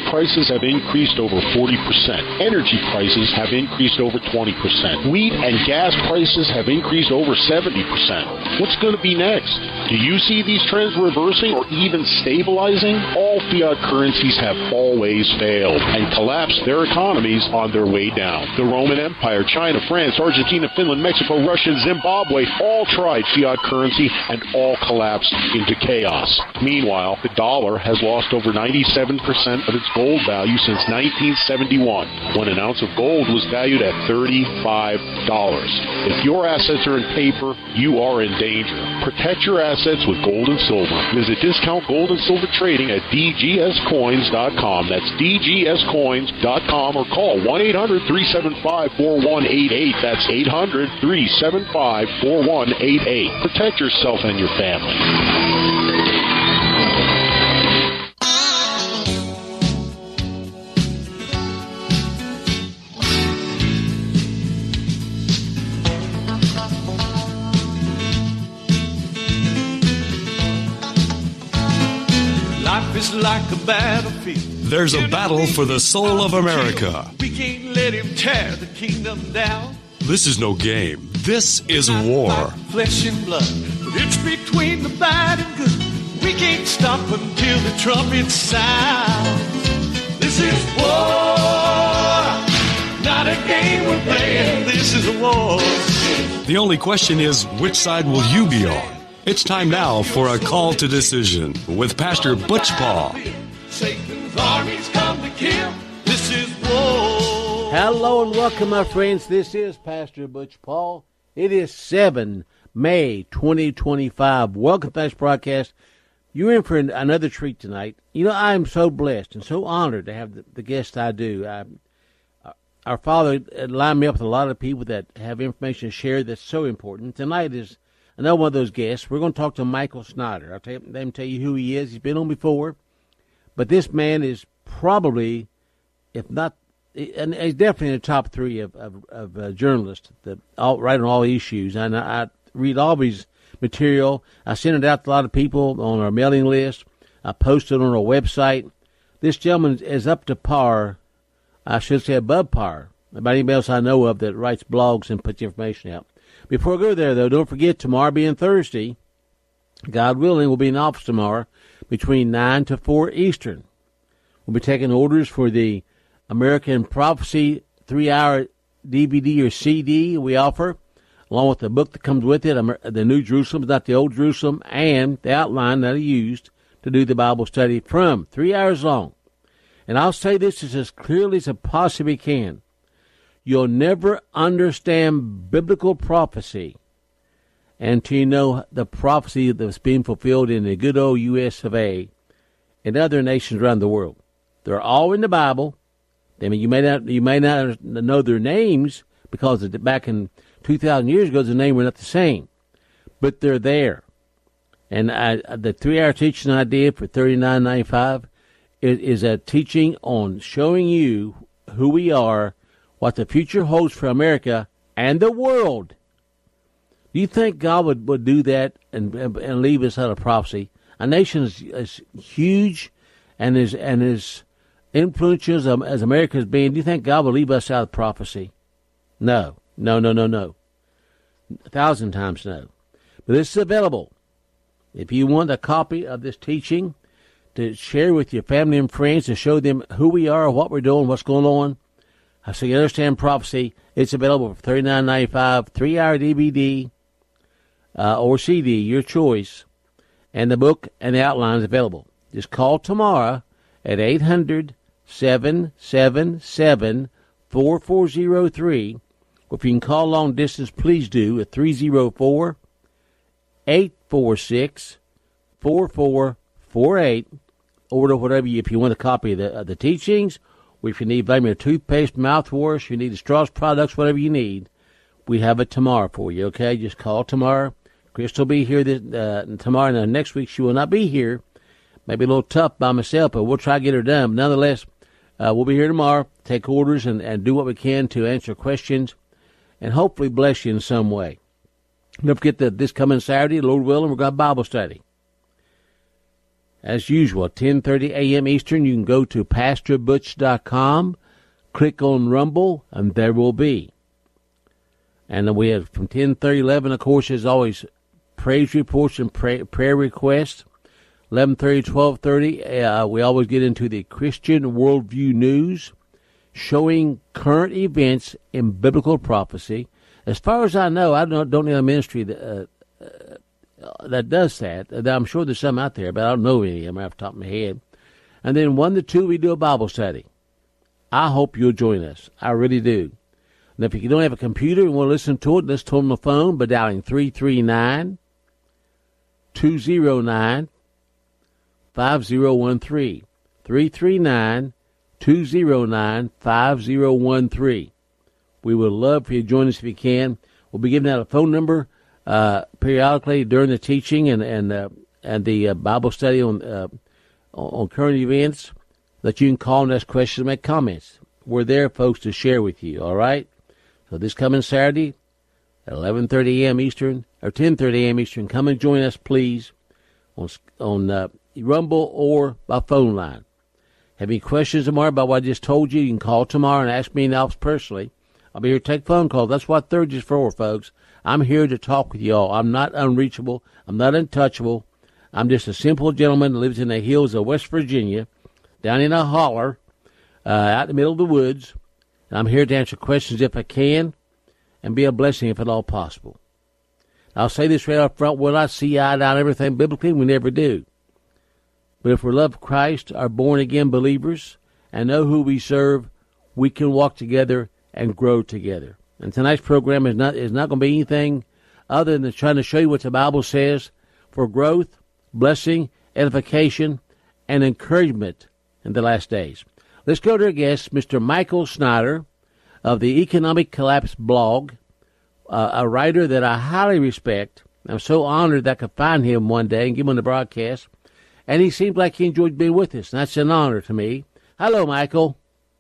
prices have increased over 40%. Energy prices have increased over 20%. Wheat and gas prices have increased over 70%. What's going to be next? Do you see these trends reversing or even stabilizing? All fiat currencies have always failed and collapsed their economies on their way down. The Roman Empire, China, France, Argentina, Finland, Mexico, Russia, and Zimbabwe all tried fiat currency and all collapsed into chaos. Meanwhile, the dollar has lost over 97% of its gold value since 1971, when an ounce of gold was valued at $35. If your assets are in paper, you are in danger. Protect your assets with gold and silver. Visit Discount Gold and Silver Trading at dgscoins.com. That's dgscoins.com, or call 1-800-375-4188. That's 800-375-4188. Protect yourself and your family. Life is like a battlefield. There's a battle for the soul of America. We can't let him tear the kingdom down. This is no game. This is war. Flesh and blood. It's between the bad and good. We can't stop until the trumpet sound. This is war. Not a game we're playing. This is a war. The only question is, which side will you be on? It's time now for a call to decision with Pastor Butch Paul. Satan's armies come to kill. This is war. Hello and welcome, my friends. This is Pastor Butch Paul. It is 7 May 2025. Welcome to this broadcast. You're in for another treat tonight. You know, I am so blessed and so honored to have the guests I do. Our Father lined me up with a lot of people that have information to share that's so important. Tonight is another one of those guests. We're going to talk to Michael Snyder. Let me tell you who he is. He's been on before. But this man is probably, if not, and he's definitely in the top three of journalists that write on all issues. And I read all of his material. I send it out to a lot of people on our mailing list. I post it on our website. This gentleman is up to par, I should say above par, about anybody else I know of that writes blogs and puts information out. Before I go there, though, don't forget, tomorrow being Thursday, God willing, we'll be in office tomorrow between 9 to 4 Eastern. We'll be taking orders for the American Prophecy 3-hour DVD or CD we offer, along with the book that comes with it, The New Jerusalem, not the Old Jerusalem, and the outline that I used to do the Bible study from. 3 hours long. And I'll say this as clearly as I possibly can. You'll never understand biblical prophecy until you know the prophecy that's being fulfilled in the good old U.S. of A. and other nations around the world. They're all in the Bible. I mean, you may not know their names because back in 2,000 years ago, the names were not the same, but they're there. And the 3-hour teaching I did for $39.95 is a teaching on showing you who we are, what the future holds for America and the world. Do you think God would do that and leave us out of prophecy? A nation is huge and is influential as America has been. Do you think God will leave us out of prophecy? No. 1,000 times no. But this is available. If you want a copy of this teaching to share with your family and friends, to show them who we are, what we're doing, what's going on, so you understand prophecy, it's available for $39.95, 3-hour DVD or CD, your choice, and the book and the outline is available. Just call tomorrow at 800-777-4403. Or if you can call long distance, please do at 304-846-4448. Order whatever if you want a copy of the teachings, or if you need vitamin toothpaste, mouthwash, you need the Strauss products, whatever you need, we have it tomorrow for you, okay? Just call tomorrow. Chris will be here tomorrow. Now, next week she will not be here. Maybe a little tough by myself, but we'll try to get her done. But nonetheless, we'll be here tomorrow, take orders, and do what we can to answer questions and hopefully bless you in some way. Don't forget that this coming Saturday, Lord willing, we're going to have Bible study. As usual, 10:30 a.m. Eastern, you can go to PastorButch.com, click on Rumble, and there will be. And then we have from 10:30, 11, of course, as always, praise reports and prayer requests. 11:30, 12:30, we always get into the Christian Worldview News, showing current events in biblical prophecy. As far as I know, I don't know a ministry that does that. I'm sure there's some out there, but I don't know any of them off the top of my head. And then 1 to 2, we do a Bible study. I hope you'll join us. I really do. And if you don't have a computer and want to listen to it, let's turn on the phone by dialing 339-209-5013. 339-209-5013. We would love for you to join us if you can. We'll be giving out a phone number periodically during the teaching and the Bible study on current events that you can call and ask questions and make comments. We're there, folks, to share with you, all right? So this coming Saturday at 11:30 a.m. Eastern, or 10:30 a.m. Eastern, come and join us, please, on Rumble or by phone line. Have any questions tomorrow about what I just told you? You can call tomorrow and ask me in the office personally. I'll be here to take phone calls. That's what Thursday's for, folks. I'm here to talk with y'all. I'm not unreachable. I'm not untouchable. I'm just a simple gentleman that lives in the hills of West Virginia, down in a holler, out in the middle of the woods. And I'm here to answer questions if I can and be a blessing if at all possible. I'll say this right up front. Will I see eye to eye on everything biblically? We never do. But if we love Christ, are born-again believers, and know who we serve, we can walk together and grow together. And tonight's program is not going to be anything other than trying to show you what the Bible says for growth, blessing, edification, and encouragement in the last days. Let's go to our guest, Mr. Michael Snyder of the Economic Collapse blog, a writer that I highly respect. I'm so honored that I could find him one day and give him on the broadcast. And he seemed like he enjoyed being with us, and that's an honor to me. Hello, Michael.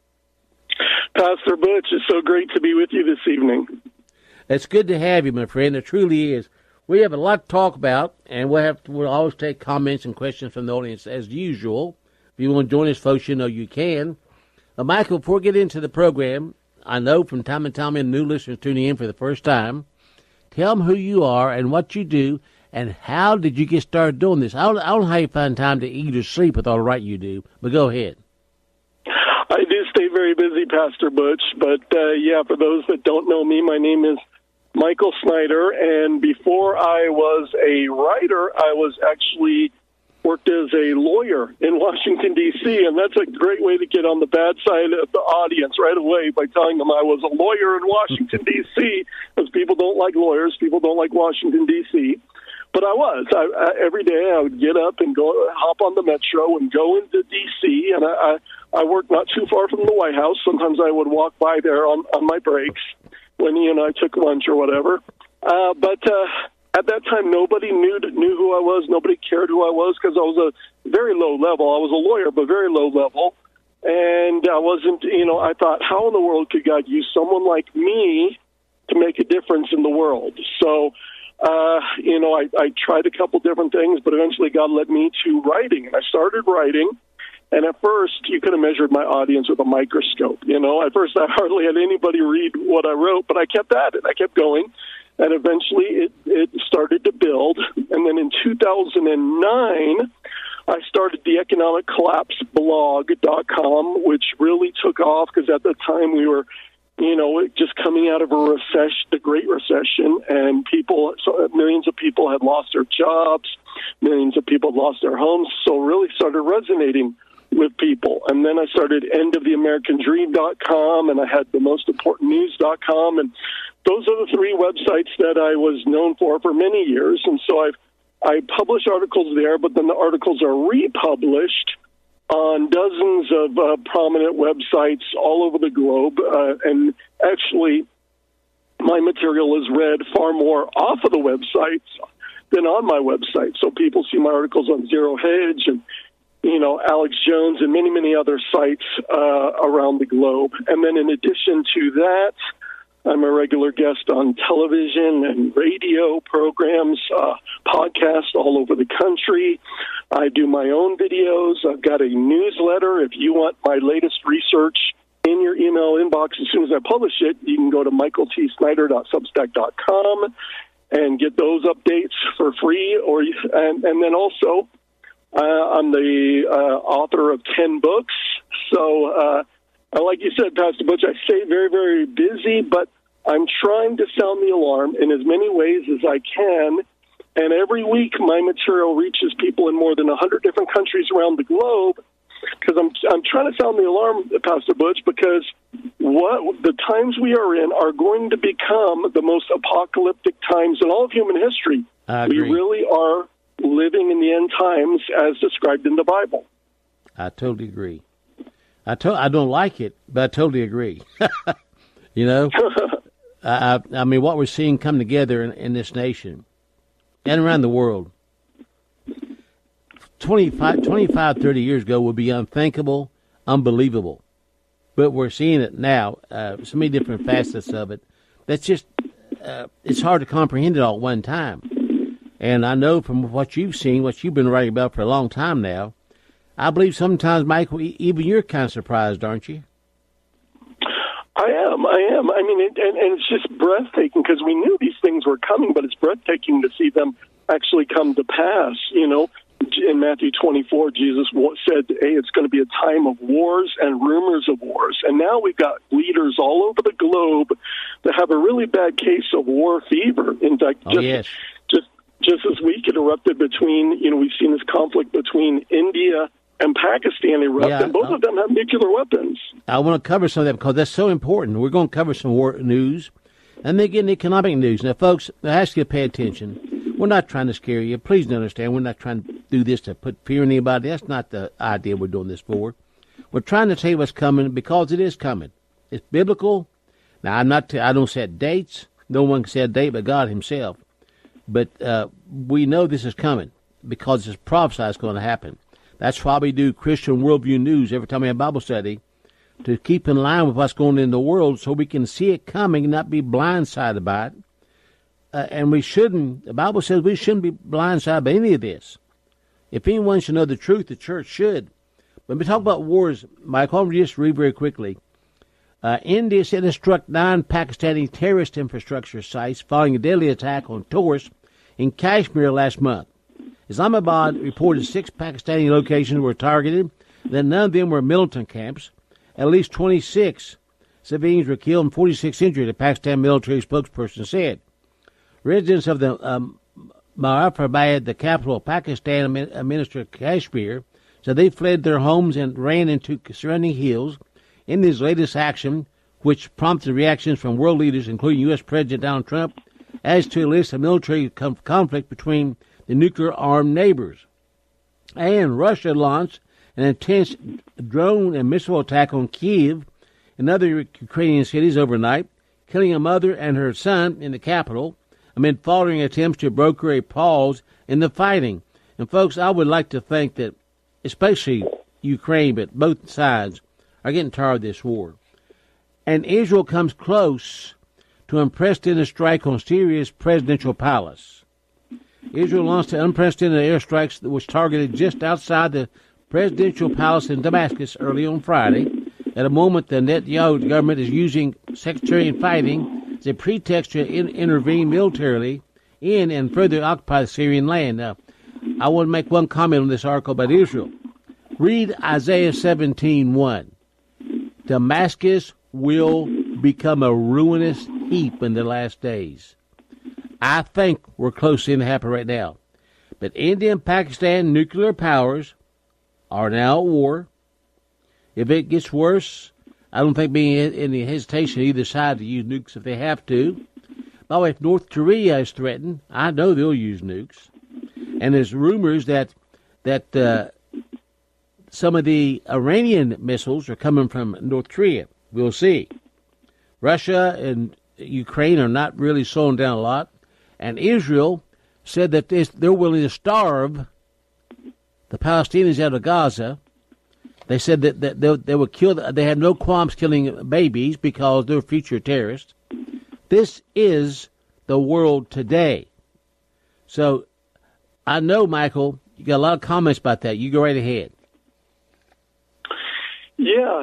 Pastor Butch, it's so great to be with you this evening. It's good to have you, my friend. It truly is. We have a lot to talk about, and we'll always take comments and questions from the audience as usual. If you want to join us, folks, you know you can. Michael, before we get into the program, I know from time to time new listeners tuning in for the first time, tell them who you are and what you do, and how did you get started doing this? I don't know how you find time to eat or sleep with all the right you do, but go ahead. I do stay very busy, Pastor Butch, but for those that don't know me, my name is Michael Snyder, and before I was a writer, I was actually worked as a lawyer in Washington, D.C., and that's a great way to get on the bad side of the audience right away by telling them I was a lawyer in Washington, D.C., because people don't like lawyers, people don't like Washington, D.C., but I was. Every day I would get up and go hop on the metro and go into D.C., and I worked not too far from the White House. Sometimes I would walk by there on my breaks when I took lunch or whatever. But at that time, nobody knew who I was. Nobody cared who I was because I was a very low level. I was a lawyer, but very low level. And I wasn't, I thought, how in the world could God use someone like me to make a difference in the world? So, I tried a couple different things, but eventually God led me to writing. And I started writing. And at first, you could have measured my audience with a microscope. At first, I hardly had anybody read what I wrote, but I kept at it. I kept going. And eventually, it started to build. And then in 2009, I started the Economic Collapse blog.com, which really took off because at the time we were, just coming out of a recession, the Great Recession, and millions of people had lost their jobs, millions of people had lost their homes, so it really started resonating with people. And then I started endoftheamericandream.com, and I had the mostimportantnews.com, and those are the three websites that I was known for many years. And so I publish articles there, but then the articles are republished on dozens of prominent websites all over the globe. And actually, my material is read far more off of the websites than on my website. So people see my articles on Zero Hedge and, Alex Jones and many, many other sites around the globe. And then in addition to that, I'm a regular guest on television and radio programs, podcasts all over the country. I do my own videos. I've got a newsletter. If you want my latest research in your email inbox as soon as I publish it, you can go to michaeltsnyder.substack.com and get those updates for free. And then also, I'm the author of 10 books. So, like you said, Pastor Butch, I stay very, very busy, but I'm trying to sound the alarm in as many ways as I can. And every week, my material reaches people in more than 100 different countries around the globe. Because I'm trying to sound the alarm, Pastor Butch, because what the times we are in are going to become the most apocalyptic times in all of human history. I agree. We really are living in the end times as described in the Bible. I totally agree. I don't like it, but I totally agree. You know, I mean, what we're seeing come together in this nation and around the world 25, 30 years ago would be unthinkable, unbelievable. But we're seeing it now, so many different facets of it. That's just, it's hard to comprehend it all at one time. And I know from what you've seen, what you've been writing about for a long time now, I believe sometimes, Michael, even you're kind of surprised, aren't you? I am. I mean, and it's just breathtaking because we knew these things were coming, but it's breathtaking to see them actually come to pass, you know. In Matthew 24, Jesus said, hey, it's going to be a time of wars and rumors of wars. And now we've got leaders all over the globe that have a really bad case of war fever. In fact, just this week it erupted between, you know, we've seen this conflict between India and Pakistan erupt, and both of them have nuclear weapons. I want to cover some of that because that's so important. We're going to cover some war news and then get into economic news. Now, folks, I ask you to pay attention. We're not trying to scare you. Please understand, we're not trying to do this to put fear in anybody. That's not the idea we're doing this for. We're trying to tell you what's coming because it is coming. It's biblical. Now, I don't set dates. No one can set a date but God himself. But we know this is coming because it's prophesied it's going to happen. That's why we do Christian Worldview News every time we have Bible study, to keep in line with what's going on in the world so we can see it coming and not be blindsided by it. And we shouldn't, the Bible says we shouldn't be blindsided by any of this. If anyone should know the truth, the church should. When we talk about wars, Michael, I'll just read very quickly. India said it struck 9 Pakistani terrorist infrastructure sites following a deadly attack on tourists in Kashmir last month. Islamabad reported 6 Pakistani locations were targeted, that none of them were militant camps. At least 26 civilians were killed and 46 injured, a Pakistan military spokesperson said. Residents of the Muzaffarabad, the capital of Pakistan, administered Kashmir, said they fled their homes and ran into surrounding hills. In this latest action, which prompted reactions from world leaders, including U.S. President Donald Trump, as to a list of military conflict between the nuclear-armed neighbors. And Russia launched an intense drone and missile attack on Kyiv and other Ukrainian cities overnight, killing a mother and her son in the capital, amid faltering attempts to broker a pause in the fighting. And, folks, I would like to think that, especially Ukraine, but both sides, are getting tired of this war. And Israel comes close to unprecedented strike on Syria's presidential palace. Israel launched an unprecedented airstrikes that was targeted just outside the presidential palace in Damascus early on Friday, at a moment the Netanyahu government is using sectarian fighting as a pretext to intervene militarily in and further occupy the Syrian land. Now, I want to make one comment on this article about Israel. Read Isaiah 17:1. Damascus will become a ruinous heap in the last days. I think we're close to it happening right now. But India and Pakistan nuclear powers are now at war. If it gets worse, I don't think being any hesitation on either side to use nukes if they have to. By the way, if North Korea is threatened, I know they'll use nukes. And there's rumors that some of the Iranian missiles are coming from North Korea. We'll see. Russia and Ukraine are not really slowing down a lot. And Israel said that they're willing to starve the Palestinians out of Gaza. They said that they would kill. They had no qualms killing babies because they're future terrorists. This is the world today. So I know, Michael, you got a lot of comments about that. You go right ahead. Yeah.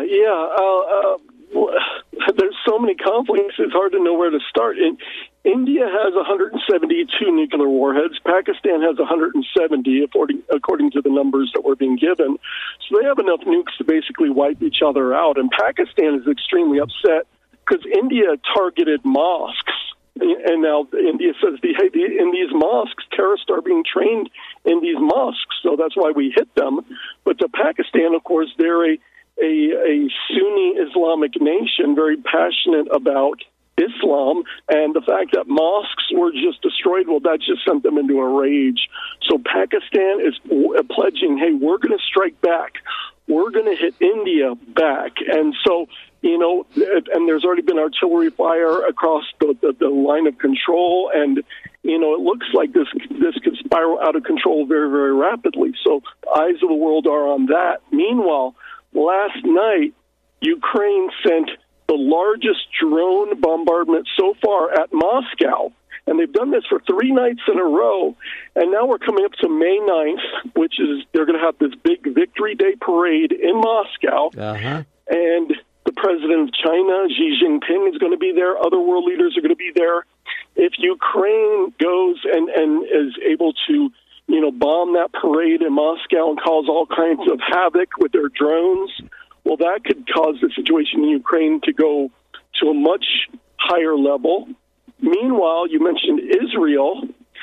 There's so many conflicts, it's hard to know where to start. India has 172 nuclear warheads. Pakistan has 170, according to the numbers that were being given. So they have enough nukes to basically wipe each other out. And Pakistan is extremely upset because India targeted mosques. And now India says, in these mosques, terrorists are being trained in these mosques, so that's why we hit them. But to Pakistan, of course, they're a Sunni Islamic nation, very passionate about Islam, and the fact that mosques were just destroyed, well, that just sent them into a rage. So Pakistan is pledging, hey, we're going to strike back. We're going to hit India back. And so, and there's already been artillery fire across the line of control, and, it looks like this could spiral out of control very, very rapidly. So eyes of the world are on that. Meanwhile, last night, Ukraine sent the largest drone bombardment so far at Moscow, and they've done this for 3 nights in a row, and now we're coming up to May 9th, which is they're going to have this big Victory Day parade in Moscow, and the president of China, Xi Jinping, is going to be there. Other world leaders are going to be there. If Ukraine goes and is able to bomb that parade in Moscow and cause all kinds of havoc with their drones, well, that could cause the situation in Ukraine to go to a much higher level. Meanwhile, you mentioned Israel.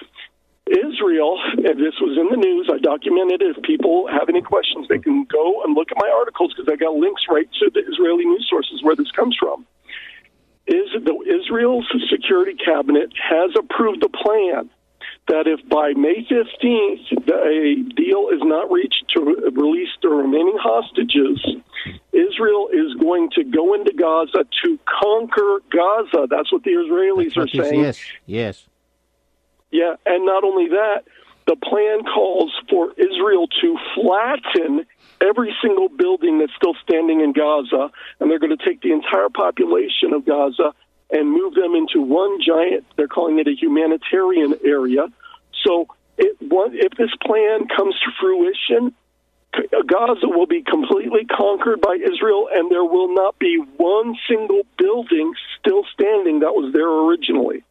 And this was in the news. I documented it. If people have any questions, they can go and look at my articles because I got links right to the Israeli news sources where this comes from. Israel's security cabinet has approved a plan that if by May 15th a deal is not reached to release the remaining hostages, Israel is going to go into Gaza to conquer Gaza. That's what the Israelis are saying. Yes. Yeah, and not only that, the plan calls for Israel to flatten every single building that's still standing in Gaza, and they're going to take the entire population of Gaza and move them into one giant, they're calling it a humanitarian area. So if this plan comes to fruition, Gaza will be completely conquered by Israel, and there will not be one single building still standing that was there originally.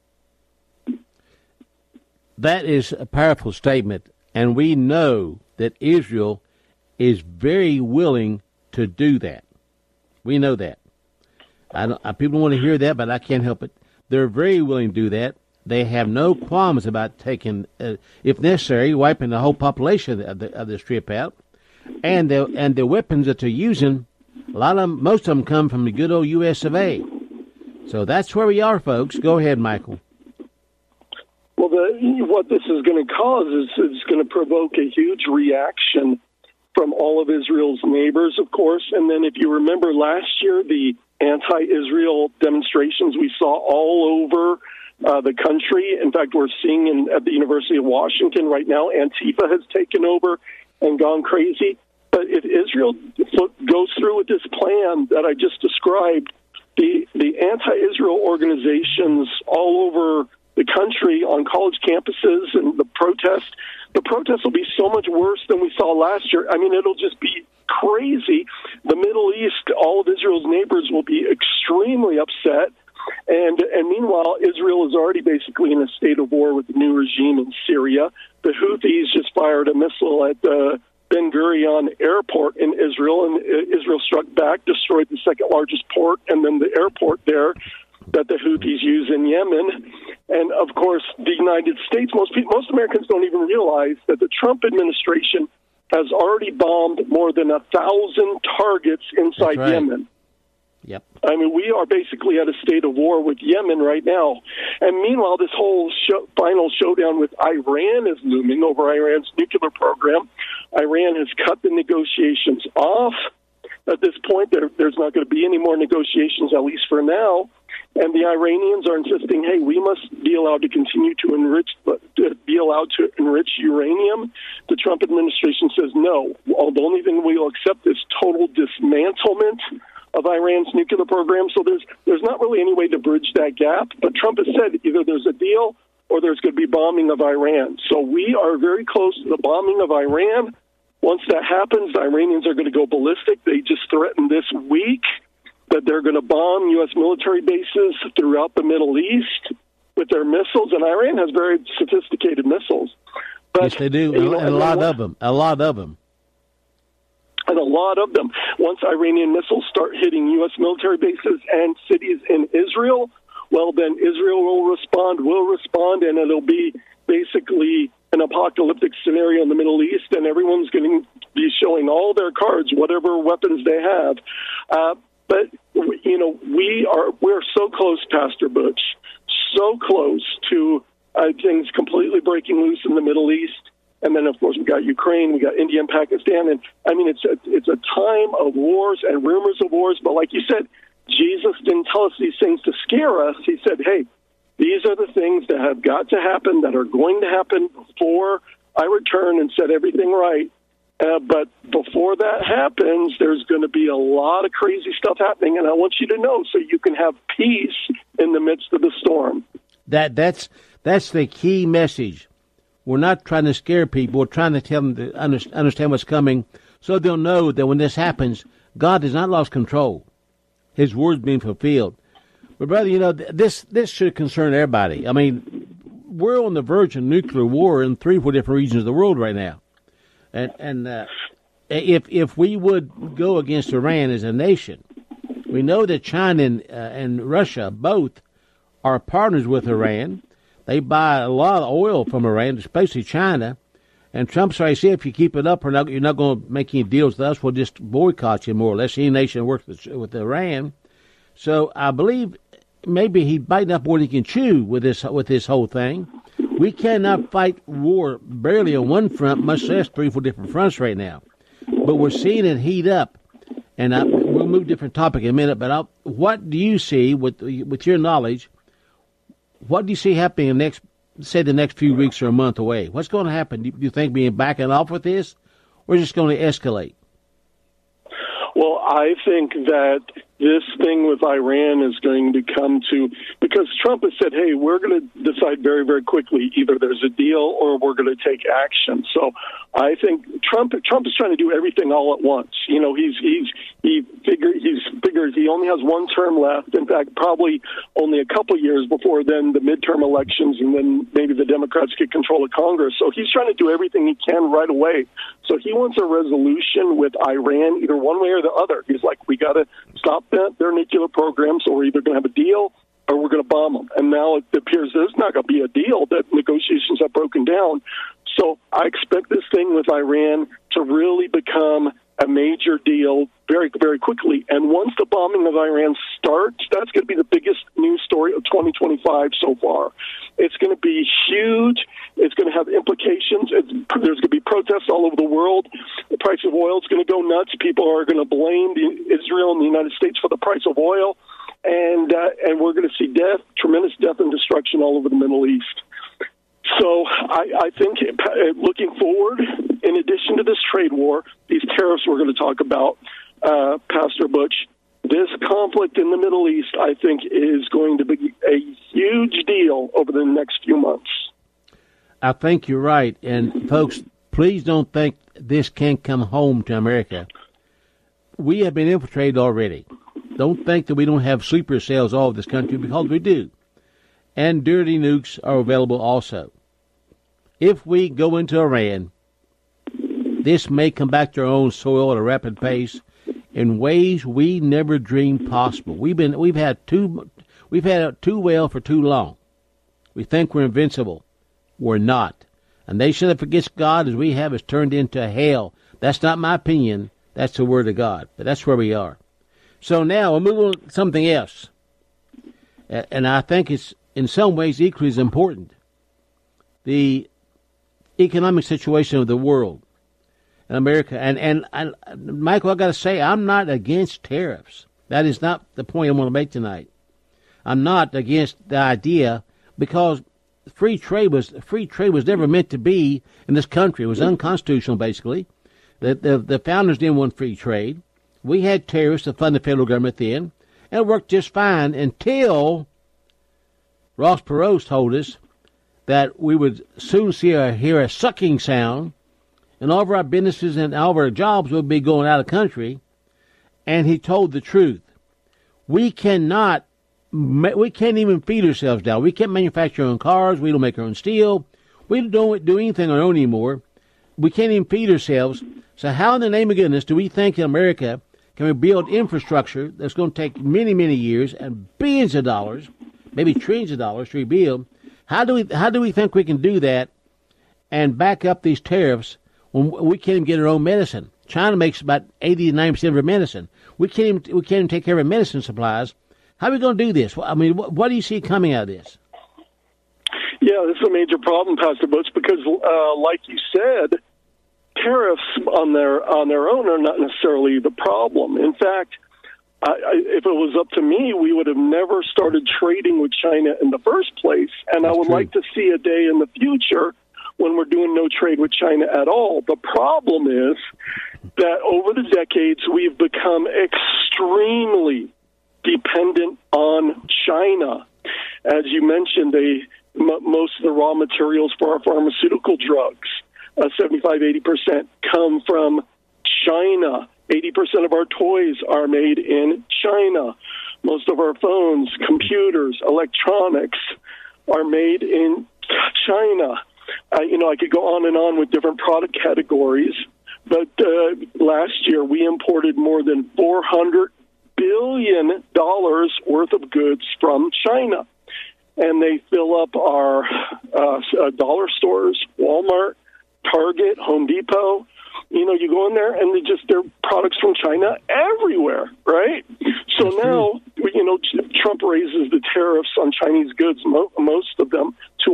That is a powerful statement, and we know that Israel is very willing to do that. We know that. People want to hear that, but I can't help it. They're very willing to do that. They have no qualms about taking, if necessary, wiping the whole population of the strip out. And the weapons that they're using, most of them come from the good old U.S. of A. So that's where we are, folks. Go ahead, Michael. Well, what this is going to cause is it's going to provoke a huge reaction from all of Israel's neighbors, of course. And then if you remember last year, the anti-Israel demonstrations we saw all over the country. In fact, we're seeing at the University of Washington right now, Antifa has taken over and gone crazy. But if Israel goes through with this plan that I just described, the anti-Israel organizations all over the country on college campuses and the protests will be so much worse than we saw last year. I mean, it'll just be crazy. The Middle East, all of Israel's neighbors will be extremely upset. And meanwhile, Israel is already basically in a state of war with the new regime in Syria. The Houthis just fired a missile at Ben Gurion Airport in Israel, and Israel struck back, destroyed the second largest port, and then the airport there that the Houthis use in Yemen. And, of course, the United States, most Americans don't even realize that the Trump administration has already bombed more than 1,000 targets inside Yemen. Yep. I mean, we are basically at a state of war with Yemen right now. And meanwhile, this whole final showdown with Iran is looming over Iran's nuclear program. Iran has cut the negotiations off. At this point, there's not going to be any more negotiations, at least for now. And the Iranians are insisting, hey, we must be allowed to continue to enrich uranium. The Trump administration says no. The only thing we will accept is total dismantlement of Iran's nuclear program. So there's not really any way to bridge that gap. But Trump has said either there's a deal or there's going to be bombing of Iran. So we are very close to the bombing of Iran. Once that happens, the Iranians are going to go ballistic. They just threatened this week that they're going to bomb U.S. military bases throughout the Middle East with their missiles. And Iran has very sophisticated missiles. But, yes, they do, and a lot of them. And a lot of them. Once Iranian missiles start hitting U.S. military bases and cities in Israel, well, then Israel will respond, and it'll be basically an apocalyptic scenario in the Middle East, and everyone's going to be showing all their cards, whatever weapons they have. But we're so close, Pastor Butch, so close to things completely breaking loose in the Middle East. And then, of course, we got Ukraine, we got India and Pakistan. And, I mean, it's a time of wars and rumors of wars. But like you said, Jesus didn't tell us these things to scare us. He said, hey, these are the things that have got to happen, that are going to happen before I return and set everything right. But before that happens, there's going to be a lot of crazy stuff happening. And I want you to know so you can have peace in the midst of the storm. That's the key message. We're not trying to scare people. We're trying to tell them to understand what's coming so they'll know that when this happens, God has not lost control. His word's being fulfilled. But, brother, this should concern everybody. I mean, we're on the verge of nuclear war in 3 or 4 different regions of the world right now. And if we would go against Iran as a nation, we know that China and Russia both are partners with Iran. They buy a lot of oil from Iran, especially China. And Trump's already said, if you keep it up, you're not going to make any deals with us. We'll just boycott you more or less. Any nation that works with Iran. So I believe maybe he's biting up more than he can chew with this whole thing. We cannot fight war barely on one front, much less 3 or 4 different fronts right now. But we're seeing it heat up. And we'll move different topic in a minute. But what do you see with your knowledge? What do you see happening in the next few weeks or a month away? What's going to happen? Do you think being backing off with this, or is it just going to escalate? Well, I think that this thing with Iran is going to come to, because Trump has said, hey, we're going to decide very, very quickly, either there's a deal or we're going to take action. So I think Trump is trying to do everything all at once. He figures he only has 1 term left. In fact, probably only a couple years before then the midterm elections, and then maybe the Democrats get control of Congress. So he's trying to do everything he can right away. So he wants a resolution with Iran, either one way or the other. He's like, we got to stop their nuclear program, so we're either going to have a deal or we're going to bomb them. And now it appears there's not going to be a deal, that negotiations have broken down. So I expect this thing with Iran to really become a major deal very, very quickly. And once the bombing of Iran starts, that's going to be the biggest news story of 2025 so far. It's going to be huge. It's going to have implications. There's going to be protests all over the world. The price of oil is going to go nuts. People are going to blame Israel and the United States for the price of oil. And we're going to see tremendous death and destruction all over the Middle East. So I think looking forward, in addition to this trade war, these tariffs we're going to talk about, Pastor Butch, this conflict in the Middle East, I think, is going to be a huge deal over the next few months. I think you're right. And, folks, please don't think this can't come home to America. We have been infiltrated already. Don't think that we don't have sleeper cells all over this country, because we do. And dirty nukes are available also. If we go into Iran, this may come back to our own soil at a rapid pace in ways we never dreamed possible. We've had too well for too long. We think we're invincible. We're not. A nation that forgets God as we have is turned into hell. That's not my opinion. That's the word of God. But that's where we are. So now we'll move on to something else. And I think it's in some ways equally as important. The economic situation of the world and America. And Michael, I got to say, I'm not against tariffs. That is not the point I want to make tonight. I'm not against the idea, because free trade was never meant to be in this country. It was unconstitutional, basically. The founders didn't want free trade. we had tariffs to fund the federal government then, and it worked just fine until Ross Perot told us that we would soon hear a sucking sound, and all of our businesses and all of our jobs would be going out of the country. And he told the truth. We can't even feed ourselves now. We can't manufacture our own cars. We don't make our own steel. We don't do anything on our own anymore. We can't even feed ourselves. So how in the name of goodness do we think in America can we build infrastructure that's going to take many, many years and billions of dollars, maybe trillions of dollars to rebuild? How do we think we can do that and back up these tariffs when we can't even get our own medicine? China makes about 80 to 90% of our medicine. We can't even take care of our medicine supplies. How are we going to do this? I mean, what do you see coming out of this? Yeah, this is a major problem, Pastor Butch, because like you said, tariffs on their own are not necessarily the problem. In fact, if it was up to me, we would have never started trading with China in the first place. And I would like to see a day in the future when we're doing no trade with China at all. The problem is that over the decades, we've become extremely dependent on China. As you mentioned, most of the raw materials for our pharmaceutical drugs, 75-80%, come from China. 80% of our toys are made in China. Most of our phones, computers, electronics are made in China. I could go on and on with different product categories, but last year we imported more than $400 billion worth of goods from China. And they fill up our dollar stores, Walmart, Target, Home Depot. You go in there and there are products from China everywhere, right? So now, Trump raises the tariffs on Chinese goods, most of them, to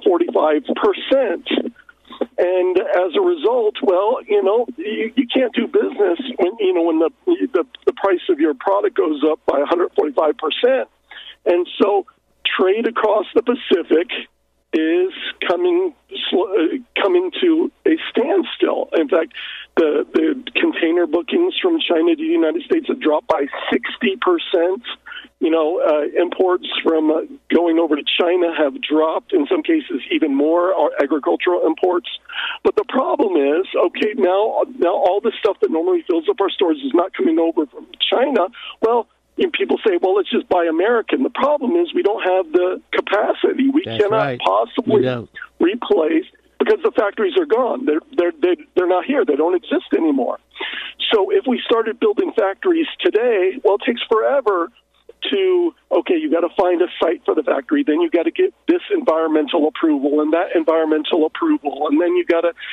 145%. And as a result, you can't do business when the price of your product goes up by 145%. And so trade across the Pacific is coming to a standstill. In fact, the container bookings from China to the United States have dropped by 60%. Imports from going over to China have dropped, in some cases even more, our agricultural imports. But the problem is, now all the stuff that normally fills up our stores is not coming over from China. Well, people say, well, let's just buy American. The problem is we don't have the capacity. We cannot possibly replace, because the factories are gone. They're not here. They don't exist anymore. So if we started building factories today, well, it takes forever to, you got to find a site for the factory. Then you got to get this environmental approval and that environmental approval, and then you got to,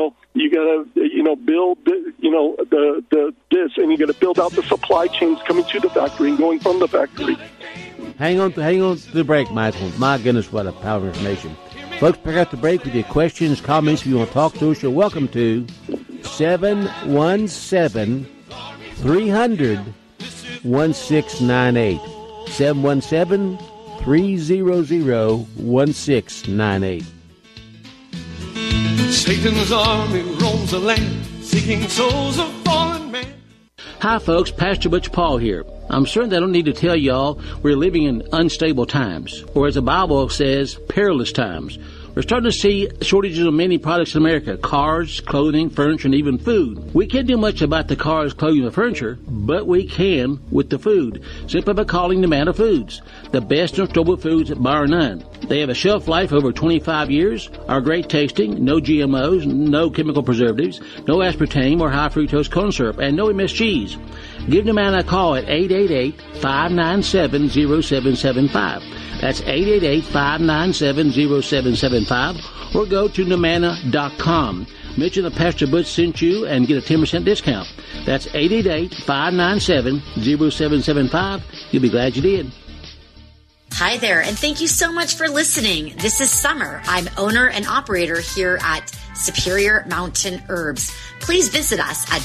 build, this, and you got to build out the supply chains coming to the factory and going from the factory. Hang on to the break, Michael. My goodness, what a power of information. Folks, pick up the break with your questions, comments. If you want to talk to us, you're welcome to 717-300-1698. 717-300-1698. Satan's army roams the land, seeking souls of fallen man. Hi, folks. Pastor Butch Paul here. I'm certain I don't need to tell y'all we're living in unstable times, or as the Bible says, perilous times. We're starting to see shortages of many products in America: cars, clothing, furniture, and even food. We can't do much about the cars, clothing, and furniture, but we can with the food, simply by calling Nomana Foods, the best and storable foods bar none. They have a shelf life over 25 years, are great tasting, no GMOs, no chemical preservatives, no aspartame or high fructose corn syrup, and no MSGs. Give Nomana a call at 888-597-0775. That's 888-597-0775, or go to Nomana.com. Mention that Pastor Butch sent you and get a 10% discount. That's 888-597-0775. You'll be glad you did. Hi there, and thank you so much for listening. This is Summer. I'm owner and operator here at Superior Mountain Herbs. Please visit us at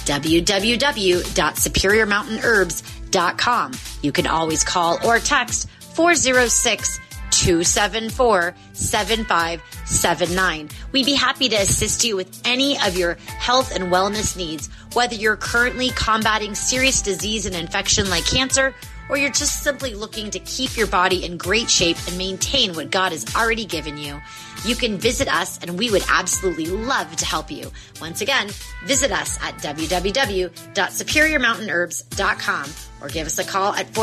www.superiormountainherbs.com. You can always call or text 406-274-7579. We'd be happy to assist you with any of your health and wellness needs, Whether you're currently combating serious disease and infection like cancer, or you're just simply looking to keep your body in great shape and maintain what God has already given you, you can visit us and we would absolutely love to help you. Once again, visit us at www.superiormountainherbs.com or give us a call at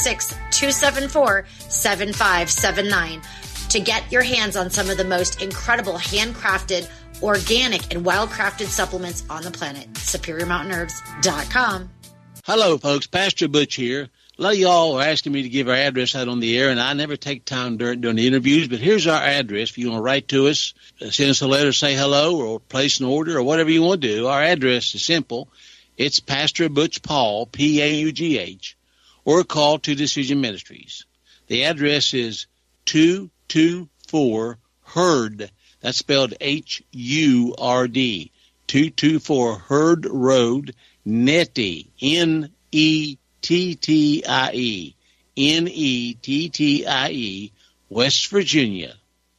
406-274-7579 to get your hands on some of the most incredible handcrafted, organic, and wildcrafted supplements on the planet. SuperiorMountainHerbs.com. Hello, folks. Pastor Butch here. A lot of y'all are asking me to give our address out on the air, and I never take time during the interviews, but here's our address. If you want to write to us, send us a letter, say hello, or place an order, or whatever you want to do, our address is simple. It's Pastor Butch Paul, P-A-U-G-H, or call to Decision Ministries. The address is 224 Hurd. That's spelled H-U-R-D. 224 Hurd Road, Nettie, Nettie, Nettie, West Virginia,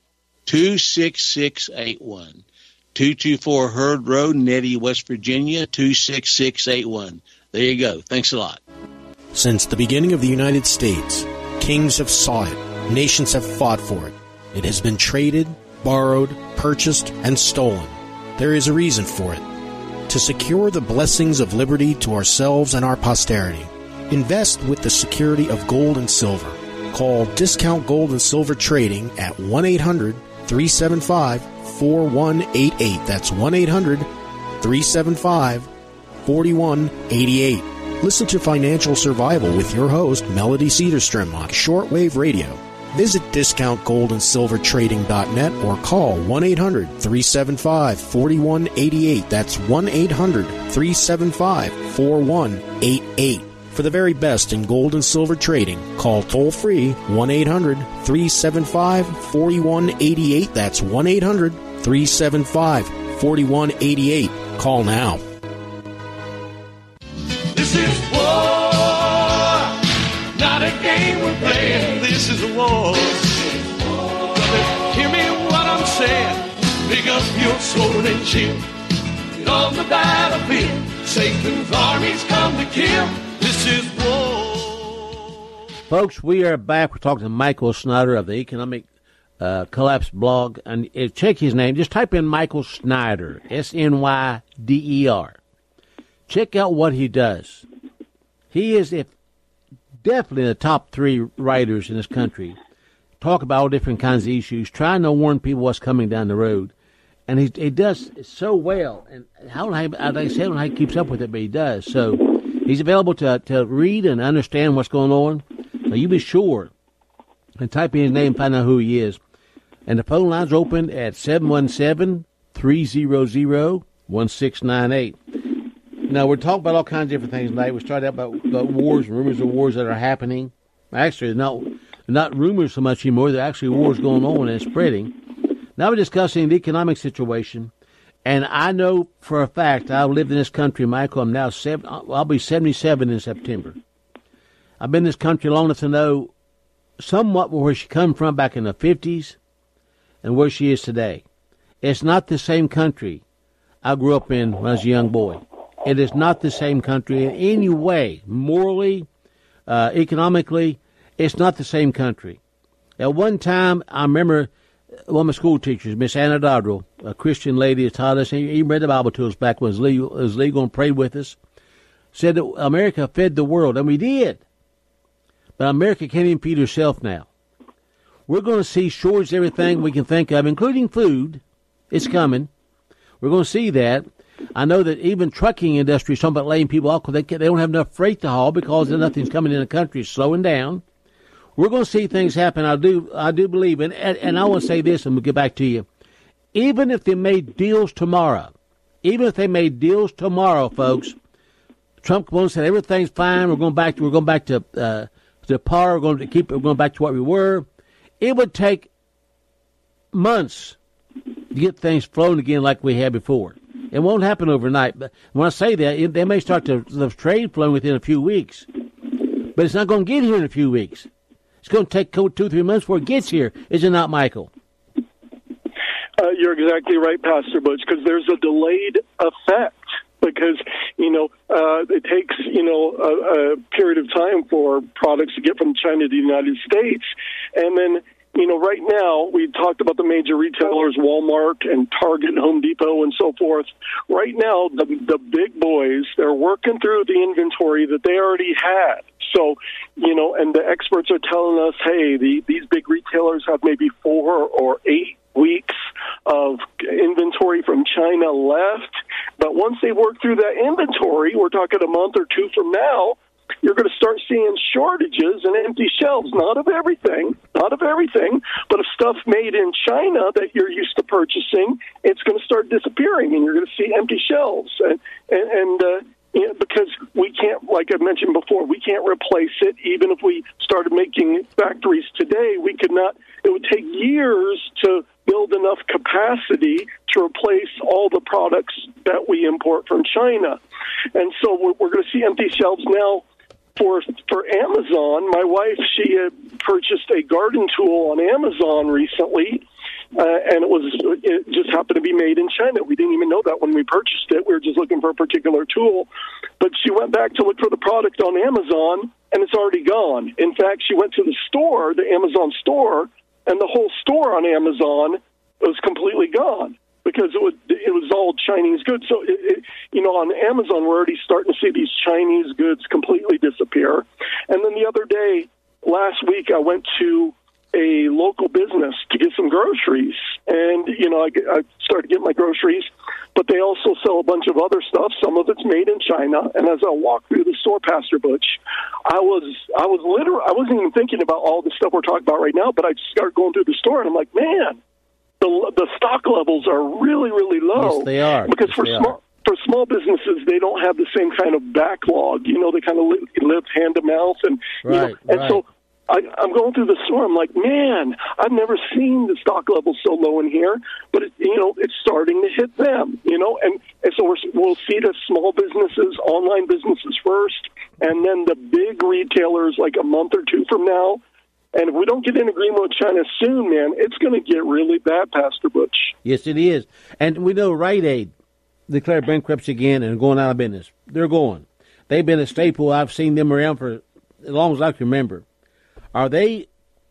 26681. 224 Hurd Road, Nettie, West Virginia, 26681. There you go. Thanks a lot. Since the beginning of the United States, kings have sought it, nations have fought for it. It has been traded, borrowed, purchased, and stolen. There is a reason for it. To secure the blessings of liberty to ourselves and our posterity, invest with the security of gold and silver. Call Discount Gold and Silver Trading at 1-800-375-4188. That's 1-800-375-4188. Listen to Financial Survival with your host, Melody Cedarstrom, on shortwave radio. Visit discountgoldandsilvertrading.net or call 1-800-375-4188. That's 1-800-375-4188. For the very best in gold and silver trading, call toll-free 1-800-375-4188. That's 1-800-375-4188. Call now. This is war, not a game we're playing. This is a war. Brother, hear me what I'm saying. Pick up your sword and shield. Get on the battlefield. Satan's armies come to kill. This is war. Folks, we are back. We're talking to Michael Snyder of the Economic Collapse blog. And check his name. Just type in Michael Snyder, S-N-Y-D-E-R. Check out what he does. He is definitely in the top 3 writers in this country. Talk about all different kinds of issues, trying to warn people what's coming down the road. And he does so well. And I don't know how he keeps up with it, but he does. So he's available to read and understand what's going on. So you be sure and type in his name and find out who he is. And the phone line's open at 717-300-1698. Now, we're talking about all kinds of different things tonight. We started out about wars, rumors of wars that are happening. Actually, not rumors so much anymore. There are actually wars going on and spreading. Now we're discussing the economic situation. And I know for a fact, I've lived in this country, Michael, I'll be 77 in September. I've been in this country long enough to know somewhat where she come from back in the 50s and where she is today. It's not the same country I grew up in when I was a young boy. It is not the same country in any way, morally, economically. It's not the same country. At one time, I remember one of my school teachers, Miss Anna Dodrell, a Christian lady, taught us, and he read the Bible to us back when it was legal and prayed with us, said that America fed the world, and we did. But America can't even feed herself now. We're going to see shortage of everything we can think of, including food. It's coming. We're going to see that. I know that even trucking industry is talking about laying people off because they don't have enough freight to haul because nothing's coming in the country. It's slowing down. We're going to see things happen. I do believe, and I want to say this, and we'll get back to you. Even if they made deals tomorrow, folks, Trump won't say everything's fine. We're going back to par. We're going back to what we were. It would take months to get things flowing again like we had before. It won't happen overnight. But when I say that, they may start the trade flowing within a few weeks. But it's not going to get here in a few weeks. It's going to take 2-3 months before it gets here. Is it not, Michael? You're exactly right, Pastor Butch, because there's a delayed effect because, it takes, a period of time for products to get from China to the United States. And then, right now, we talked about the major retailers, Walmart and Target and Home Depot and so forth. Right now, the big boys, they're working through the inventory that they already had. So, and the experts are telling us, hey, these big retailers have maybe 4 or 8 weeks of inventory from China left. But once they work through that inventory, we're talking a month or two from now, you're going to start seeing shortages and empty shelves, not of everything, but of stuff made in China that you're used to purchasing. It's going to start disappearing, and you're going to see empty shelves. Because we can't, like I mentioned before, we can't replace it. Even if we started making factories today, we could not. It would take years to build enough capacity to replace all the products that we import from China. And so we're going to see empty shelves now. For Amazon, my wife, she had purchased a garden tool on Amazon recently, and it just happened to be made in China. We didn't even know that when we purchased it. We were just looking for a particular tool. But she went back to look for the product on Amazon, and it's already gone. In fact, she went to the store, the Amazon store, and the whole store on Amazon was completely gone because it was all Chinese goods. So, on Amazon, we're already starting to see these Chinese goods completely disappear. And then the other day, last week, I went to a local business to get some groceries. And, I started getting my groceries, but they also sell a bunch of other stuff. Some of it's made in China. And as I walked through the store, Pastor Butch, I wasn't even thinking about all the stuff we're talking about right now, but I started going through the store, and I'm like, man, the stock levels are really, really low. Yes, they are. Because for small businesses, they don't have the same kind of backlog. They kind of live hand to mouth, and so I'm going through the store. I'm like, man, I've never seen the stock levels so low in here, but it's starting to hit them. And so we'll see the small businesses, online businesses first, and then the big retailers like a month or two from now. And if we don't get in agreement with China soon, man, it's going to get really bad, Pastor Butch. Yes, it is. And we know Rite Aid declared bankruptcy again and going out of business. They're going. They've been a staple. I've seen them around for as long as I can remember. Are they?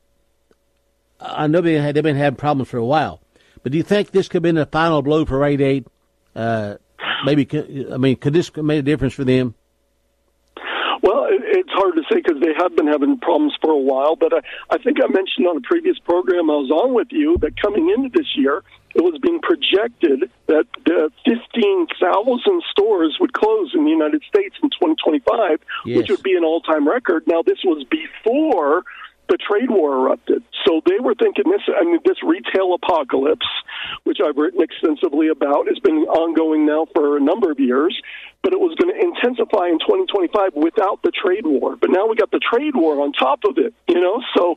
I know they've been having problems for a while, but do you think this could have been a final blow for Rite Aid? Could this make a difference for them? Well, it's hard to say because they have been having problems for a while, but I think I mentioned on a previous program I was on with you that coming into this year, it was being projected that 15,000 stores would close in the United States in 2025, yes, which would be an all-time record. Now, this was before the trade war erupted. So they were thinking this retail apocalypse, which I've written extensively about, has been ongoing now for a number of years, but it was going to intensify in 2025 without the trade war. But now we got the trade war on top of it, So,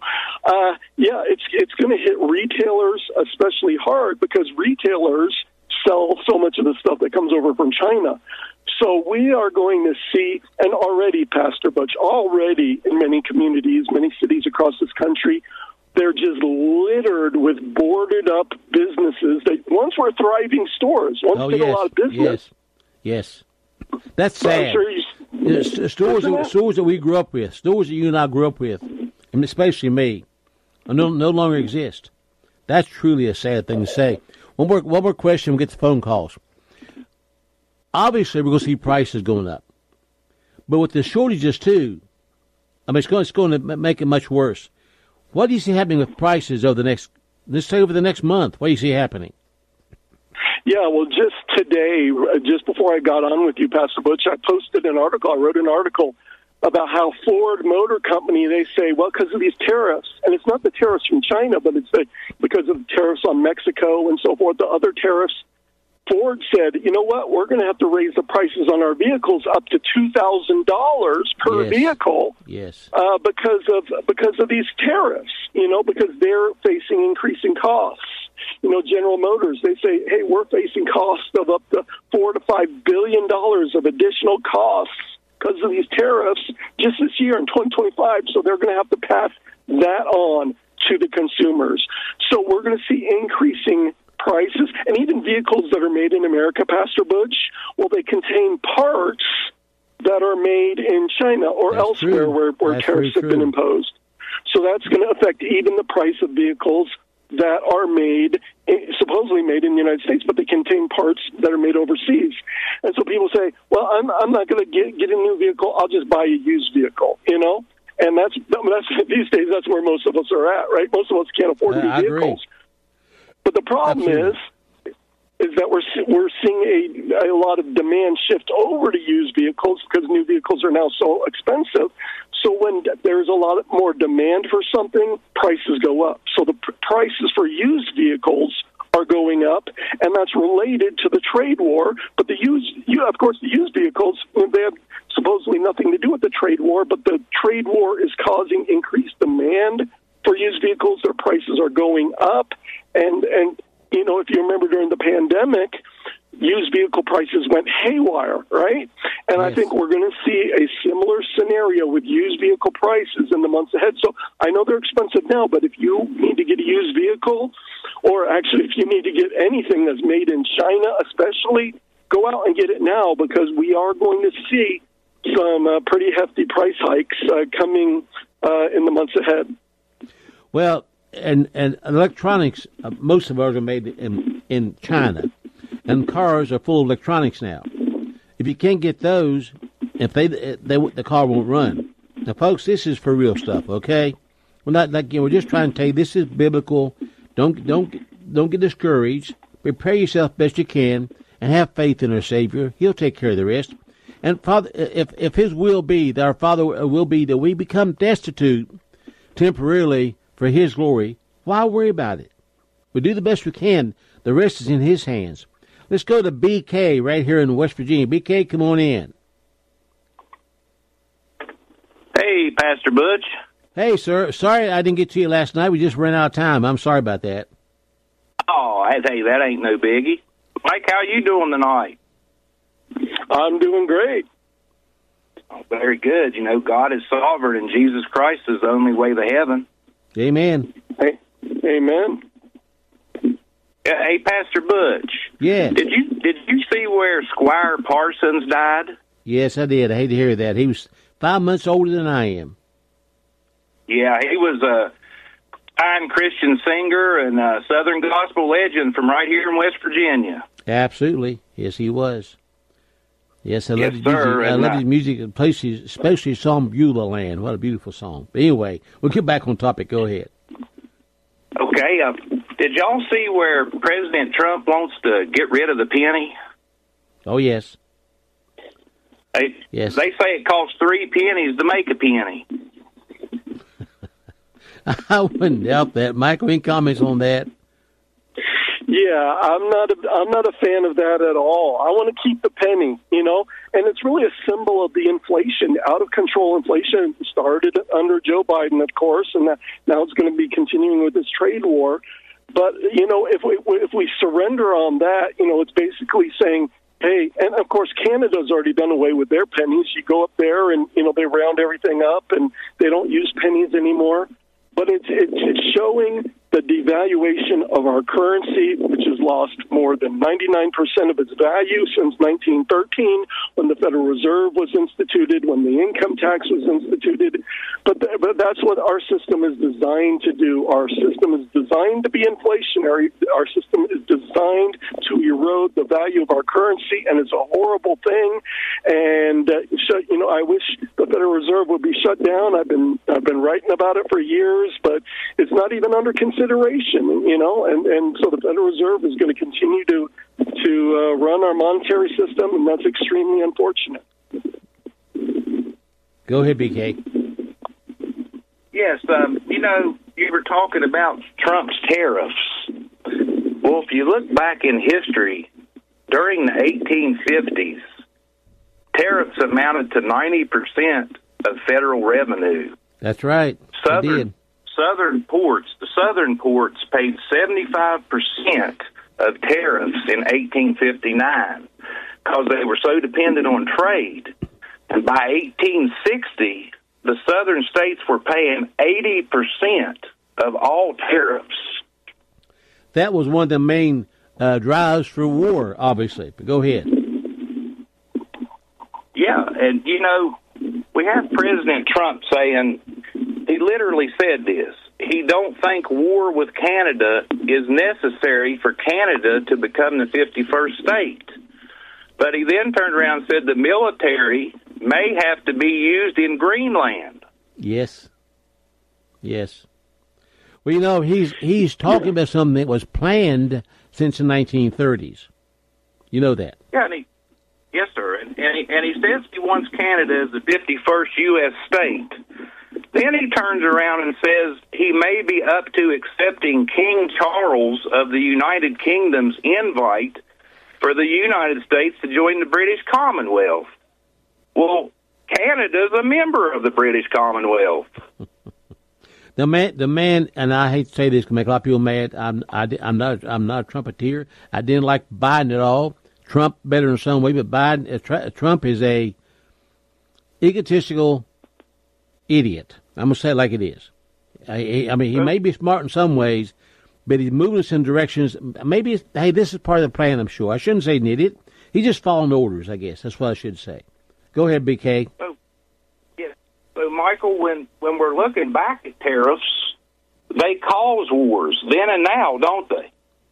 it's going to hit retailers especially hard because retailers sell so much of the stuff that comes over from China. So we are going to see, and already, Pastor Butch, already in many communities, many cities across this country, they're just littered with boarded-up businesses that once were thriving stores, once did a lot of business. Yes. That's sad. Stores that we grew up with, stores that you and I grew up with, and especially me, no longer exist. That's truly a sad thing to say. One more question, we'll get the phone calls. Obviously, we're going to see prices going up. But with the shortages, too, it's going to make it much worse. What do you see happening with prices over the next month? What do you see happening? Yeah, well, just today, just before I got on with you, Pastor Butch, I wrote an article about how Ford Motor Company, they say, well, because of these tariffs, and it's not the tariffs from China, but it's because of the tariffs on Mexico and so forth, the other tariffs, Ford said, you know what, we're going to have to raise the prices on our vehicles up to $2,000 per vehicle. Yes. Because of these tariffs, because they're facing increasing costs. General Motors, they say, hey, we're facing costs of up to $4 to $5 billion of additional costs because of these tariffs just this year in 2025. So they're going to have to pass that on to the consumers. So we're going to see increasing prices, and even vehicles that are made in America, Pastor Butch, well, they contain parts that are made in China or elsewhere where tariffs have been imposed. So that's going to affect even the price of vehicles that are made, supposedly made in the United States, but they contain parts that are made overseas. And so people say, well, I'm not going to get a new vehicle. I'll just buy a used vehicle, you know? And that's these days, that's where most of us are at, right? Most of us can't afford new vehicles. But the problem is that we're seeing a lot of demand shift over to used vehicles because new vehicles are now so expensive. So when there's a lot more demand for something, prices go up. So the prices for used vehicles are going up, and that's related to the trade war. But the used vehicles, they have supposedly nothing to do with the trade war, but the trade war is causing increased demand for used vehicles. Their prices are going up, and you know, if you remember during the pandemic, used vehicle prices went haywire, right? And I think we're going to see a similar scenario with used vehicle prices in the months ahead. So I know they're expensive now, but if you need to get a used vehicle, or actually if you need to get anything that's made in China especially, go out and get it now, because we are going to see some pretty hefty price hikes coming in the months ahead. Well, and electronics, most of ours are made in China. And cars are full of electronics now. If you can't get those, the car won't run. Now, folks, this is for real stuff. Okay, we're just trying to tell you this is biblical. Don't get discouraged. Prepare yourself best you can, and have faith in our Savior. He'll take care of the rest. And Father, if His will be that our Father will be that we become destitute temporarily for His glory, why worry about it? We do the best we can. The rest is in His hands. Let's go to BK right here in West Virginia. BK, come on in. Hey, Pastor Butch. Hey, sir. Sorry I didn't get to you last night. We just ran out of time. I'm sorry about that. Oh, hey, that ain't no biggie. Mike, how you doing tonight? I'm doing great. Oh, very good. You know, God is sovereign, and Jesus Christ is the only way to heaven. Amen. Hey, amen. Hey, Pastor Butch. Yeah. Did you see where Squire Parsons died? Yes, I did. I hate to hear that. He was 5 months older than I am. Yeah, he was a fine Christian singer and a Southern gospel legend from right here in West Virginia. Absolutely. Yes, he was. Yes, I love his music. Sir. I love his music, especially his song Beulah Land. What a beautiful song. But anyway, we'll get back on topic. Go ahead. Okay. Did y'all see where President Trump wants to get rid of the penny? Oh, yes. Yes. They say it costs 3 pennies to make a penny. I wouldn't doubt that. Michael, any comments on that? Yeah, I'm not a fan of that at all. I want to keep the penny, you know, and it's really a symbol of the inflation, out of control inflation. It started under Joe Biden, of course, and now it's going to be continuing with this trade war. But, you know, if we surrender on that, you know, it's basically saying, hey, and of course Canada's already done away with their pennies. You go up there and, you know, they round everything up and they don't use pennies anymore. But it's showing the devaluation of our currency, which has lost more than 99% of its value since 1913, when the Federal Reserve was instituted, when the income tax was instituted. But that's what our system is designed to do. Our system is designed to be inflationary. Our system is designed to erode the value of our currency, and it's a horrible thing. And you know, I wish the Federal Reserve would be shut down. I've been writing about it for years, but it's not even under consideration, you know, and so the Federal Reserve is going to continue to run our monetary system, and that's extremely unfortunate. Go ahead, BK. Yes, you know, you were talking about Trump's tariffs. Well, if you look back in history, during the 1850s, tariffs amounted to 90% of federal revenue. That's right. Southern ports paid 75% of tariffs in 1859 because they were so dependent on trade. And by 1860, the southern states were paying 80% of all tariffs. That was one of the main drives for war, obviously. But go ahead. Yeah, and, we have President Trump saying, he literally said this, he don't think war with Canada is necessary for Canada to become the 51st state. But he then turned around and said the military may have to be used in Greenland. Yes. Well, he's talking about something that was planned since the 1930s. You know that. Yeah, yes, sir. And he says he wants Canada as the 51st U.S. state. Then he turns around and says he may be up to accepting King Charles of the United Kingdom's invite for the United States to join the British Commonwealth. Well, Canada's a member of the British Commonwealth. The man, and I hate to say this, can make a lot of people mad. I'm not a Trumpeteer. I didn't like Biden at all. Trump better in some way, but Biden, Trump is a egotistical idiot. I'm gonna say it like it is. I mean, he may be smart in some ways, but he's moving us in directions. Maybe this is part of the plan. I'm sure. I shouldn't say an idiot. He's just following orders. I guess that's what I should say. Go ahead, BK. So, Michael, when we're looking back at tariffs, they cause wars then and now, don't they?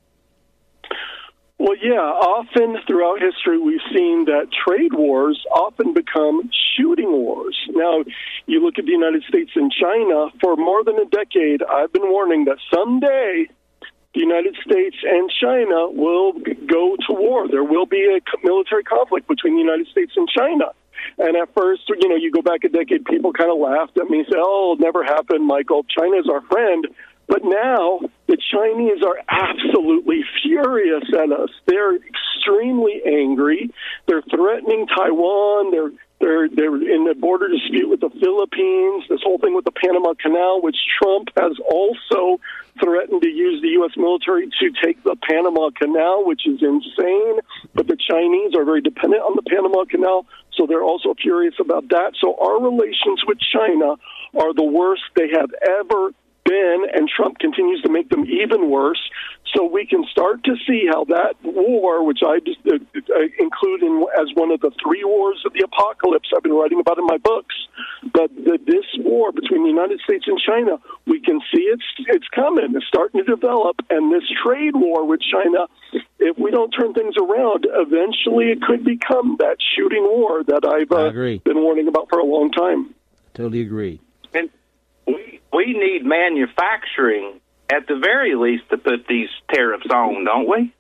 Well, yeah, often throughout history we've seen that trade wars often become shooting wars. Now, you look at the United States and China, for more than a decade, I've been warning that someday the United States and China will go to war. There will be a military conflict between the United States and China. And at first, you go back a decade, people kind of laughed at me and said, oh, it'll never happen, Michael. China's our friend. But now the Chinese are absolutely furious at us. They're extremely angry. They're threatening Taiwan. They're in a border dispute with the Philippines. This whole thing with the Panama Canal, which Trump has also threatened to use the U.S. military to take the Panama Canal, which is insane. But the Chinese are very dependent on the Panama Canal, so they're also furious about that. So our relations with China are the worst they have ever been, and Trump continues to make them even worse. So we can start to see how that war, which I just include as one of the three wars of the apocalypse I've been writing about in my books, but this war between the United States and China, we can see it's coming. It's starting to develop, and this trade war with China, if we don't turn things around, eventually it could become that shooting war that I've been warning about for a long time. Totally agree. And we need manufacturing at the very least to put these tariffs on, don't we?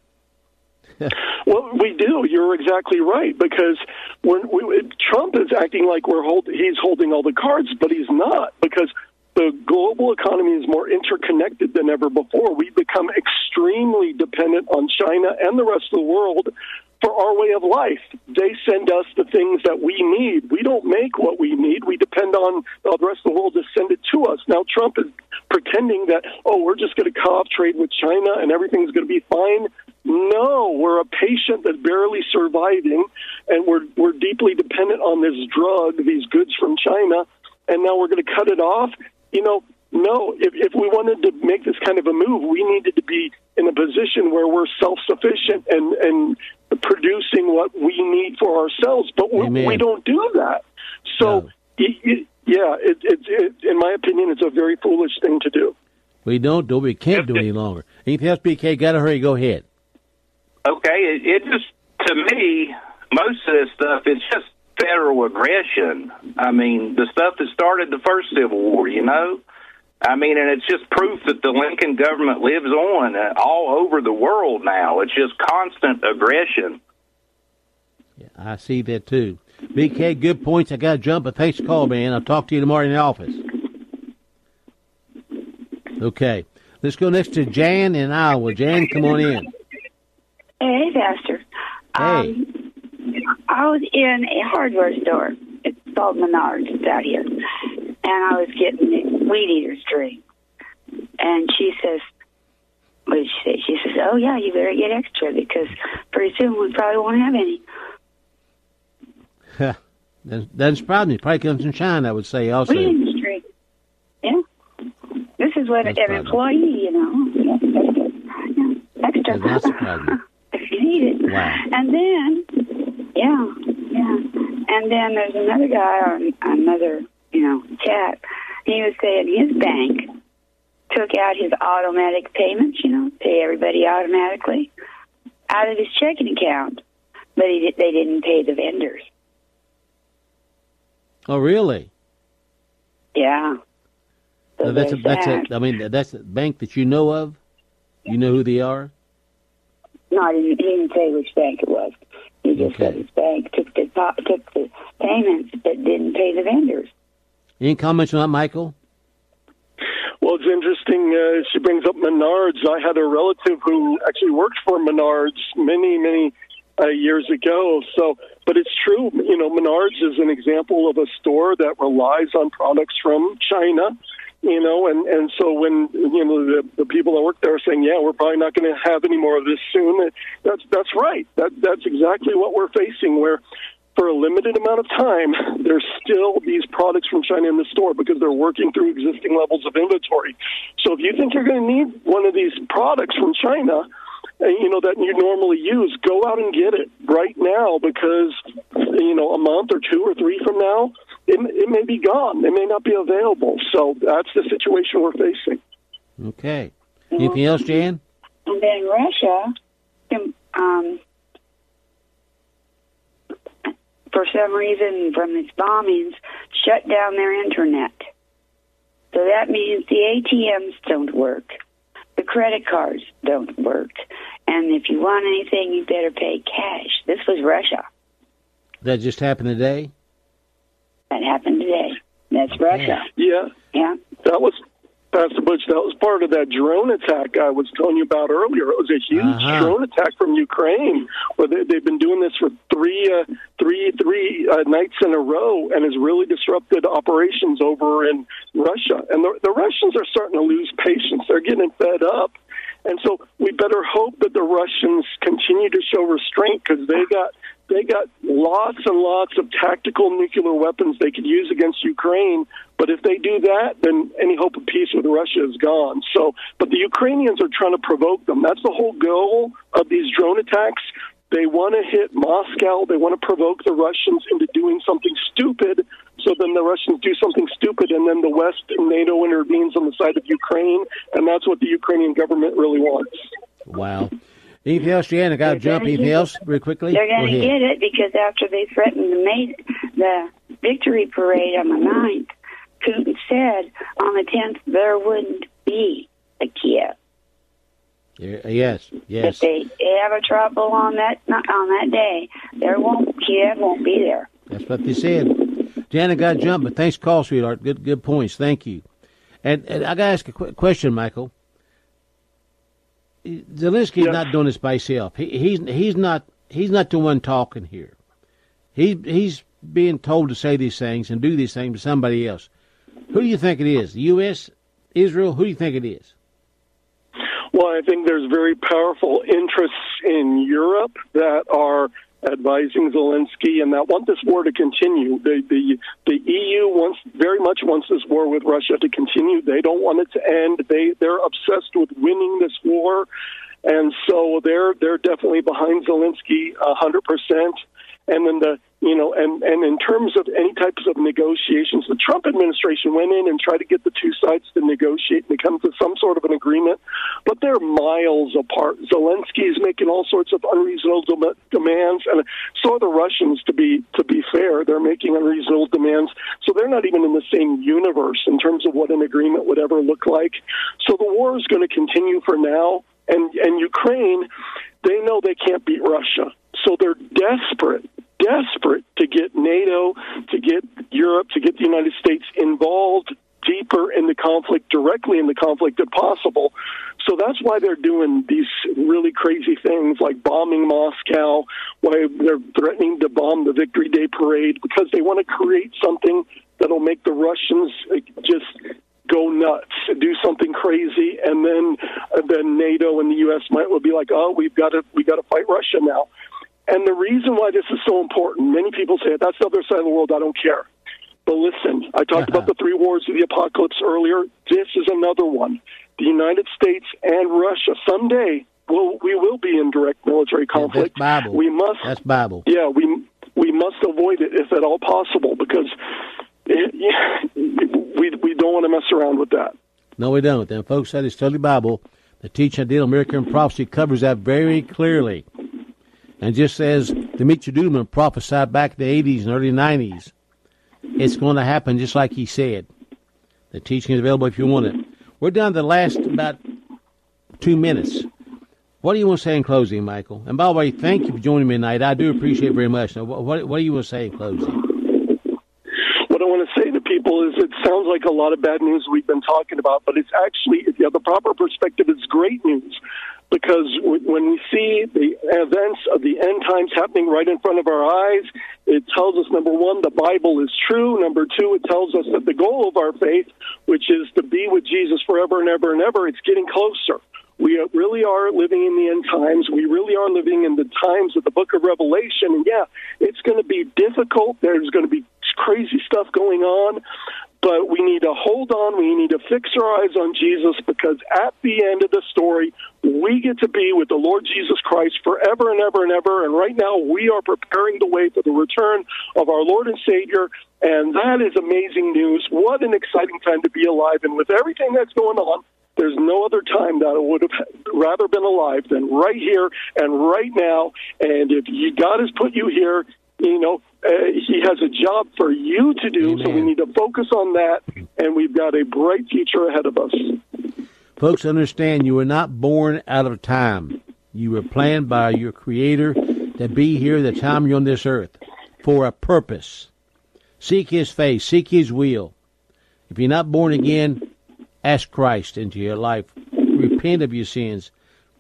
Well, we do. You're exactly right, because Trump is acting like he's holding all the cards, but he's not, because the global economy is more interconnected than ever before. We've become extremely dependent on China and the rest of the world for our way of life. They send us the things that we need. We don't make what we need. We depend on the rest of the world to send it to us. Now, Trump is pretending that, we're just going to cut off trade with China and everything's going to be fine. No, we're a patient that's barely surviving, and we're deeply dependent on this drug, these goods from China, and now we're going to cut it off. No, if we wanted to make this kind of a move, we needed to be in a position where we're self-sufficient and producing what we need for ourselves, but we don't do that. So, in my opinion, it's a very foolish thing to do. We don't do it. We can't do it any longer. Anything else, BK? Got to hurry. Go ahead. Okay, it just, to me, most of this stuff, it's just federal aggression. I mean, the stuff that started the first Civil War, I mean, and it's just proof that the Lincoln government lives on all over the world now. It's just constant aggression. Yeah, I see that too. BK, good points. I got to jump, but thanks for calling, man. I'll talk to you tomorrow in the office. Okay, let's go next to Jan in Iowa. Jan, come on in. Hey, Pastor. Hey. I was in a hardware store. It's called Menards. It's out here. And I was getting a weed eater string. And she says, what did she say? She says, oh, yeah, you better get extra because pretty soon we probably won't have any. Doesn't surprise me. Probably comes from China, I would say, also. Weed eater string. Yeah. This is what an employee, Yeah, extra. Does not surprise me. If you need it. Wow. And then, yeah. And then there's another guy on another, chat. He was saying his bank took out his automatic payments, pay everybody automatically, out of his checking account. But they didn't pay the vendors. Oh, really? Yeah. So that's a bank that you know of? You know who they are? No, he didn't say which bank it was. He just said his bank took the payments but didn't pay the vendors. Any comments on that, Michael? Well, it's interesting. She brings up Menards. I had a relative who actually worked for Menards many years ago. But it's true. Menards is an example of a store that relies on products from China. And so when the people that work there are saying, yeah, we're probably not going to have any more of this soon. That's right. That's exactly what we're facing. Where for a limited amount of time, there's still these products from China in the store because they're working through existing levels of inventory. So if you think you're going to need one of these products from China, that you normally use, go out and get it right now because, a month or 2 or 3 from now, it may be gone. It may not be available. So that's the situation we're facing. Okay. Anything else, Jan? And then Russia, for some reason, from its bombings, shut down their internet. So that means the ATMs don't work. The credit cards don't work. And if you want anything, you better pay cash. This was Russia. That just happened today? That happened today. That's Russia. Yeah. Yeah. That was, Pastor Butch, that was part of that drone attack I was telling you about earlier. It was a huge drone attack from Ukraine where they've been doing this for three nights in a row and has really disrupted operations over in Russia. And the Russians are starting to lose patience. They're getting fed up. And so we better hope that the Russians continue to show restraint because they got lots and lots of tactical nuclear weapons they could use against Ukraine. But if they do that, then any hope of peace with Russia is gone. But the Ukrainians are trying to provoke them. That's the whole goal of these drone attacks. They want to hit Moscow. They want to provoke the Russians into doing something stupid. So then the Russians do something stupid, and then the West and NATO intervenes on the side of Ukraine, and that's what the Ukrainian government really wants. Wow. Anything else, Jan? I got to jump. Anything else, real quickly? They're going to get it because after they threatened the victory parade on the 9th, Putin said on the 10th there wouldn't be a Kiev. Yes. If they have a trouble on that day, Kiev won't be there. That's what they said. Janet got to jump, but thanks for call, sweetheart. Good points. Thank you. And I got to ask a question, Michael. Zelensky's not doing this by himself. He's not the one talking here. He's being told to say these things and do these things to somebody else. Who do you think it is? The U.S., Israel? Who do you think it is? Well, I think there's very powerful interests in Europe that are advising Zelensky and that want this war to continue. The EU very much wants this war with Russia to continue. They don't want it to end. They're obsessed with winning this war, and so they're definitely behind Zelensky 100%. And then and in terms of any types of negotiations, the Trump administration went in and tried to get the two sides to negotiate and come to some sort of an agreement, but they're miles apart. Zelensky is making all sorts of unreasonable demands, and so are the Russians. To be fair, they're making unreasonable demands, so they're not even in the same universe in terms of what an agreement would ever look like. So the war is going to continue for now, and Ukraine, they know they can't beat Russia. So they're desperate to get NATO, to get Europe, to get the United States involved deeper in the conflict, directly in the conflict if possible. So that's why they're doing these really crazy things like bombing Moscow, why they're threatening to bomb the Victory Day parade, because they want to create something that'll make the Russians just go nuts, do something crazy, and then NATO and the U.S. will be like, oh, we got to fight Russia now. And the reason why this is so important, many people say, that's the other side of the world, I don't care. But listen, I talked about the 3 wars of the apocalypse earlier. This is another one. The United States and Russia, someday, we will be in direct military conflict. That's Bible. That's Bible. Yeah, we must avoid it if at all possible, because we don't want to mess around with that. No, we don't. And folks, that is totally Bible. The teaching of the American prophecy covers that very clearly. And just as Dimitri Duduman prophesied back in the 80s and early 90s, it's going to happen just like he said. The teaching is available if you want it. We're down to the last about 2 minutes. What do you want to say in closing, Michael? And by the way, thank you for joining me tonight. I do appreciate it very much. Now, what do you want to say in closing? What I want to say to people is it sounds like a lot of bad news we've been talking about, but it's actually, if you have the proper perspective, it's great news. Because when we see the events of the end times happening right in front of our eyes, it tells us, number one, the Bible is true. Number two, it tells us that the goal of our faith, which is to be with Jesus forever and ever and ever, it's getting closer. We really are living in the end times. We really are living in the times of the book of Revelation. And, yeah, it's going to be difficult. There's going to be crazy stuff going on. But we need to hold on. We need to fix our eyes on Jesus, because at the end of the story, we get to be with the Lord Jesus Christ forever and ever and ever. And right now, we are preparing the way for the return of our Lord and Savior. And that is amazing news. What an exciting time to be alive. And with everything that's going on, there's no other time that I would have rather been alive than right here and right now. And if God has put you here, He has a job for you to do. Amen. So we need to focus on that, and we've got a bright future ahead of us. Folks, understand you were not born out of time. You were planned by your Creator to be here the time you're on this earth for a purpose. Seek His face. Seek His will. If you're not born again, ask Christ into your life. Repent of your sins.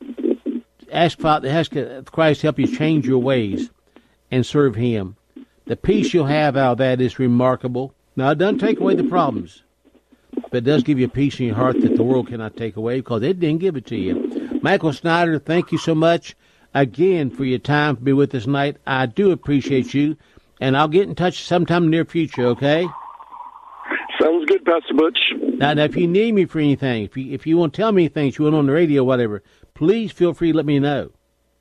Ask Christ to help you change your ways and serve Him. The peace you'll have out of that is remarkable. Now, it doesn't take away the problems, but it does give you a peace in your heart that the world cannot take away, because it didn't give it to you. Michael Snyder, thank you so much again for your time to be with us tonight. I do appreciate you, and I'll get in touch sometime in the near future, okay? Sounds good, Pastor Butch. Now, if you need me for anything, if you want to tell me things you want on the radio or whatever, please feel free to let me know.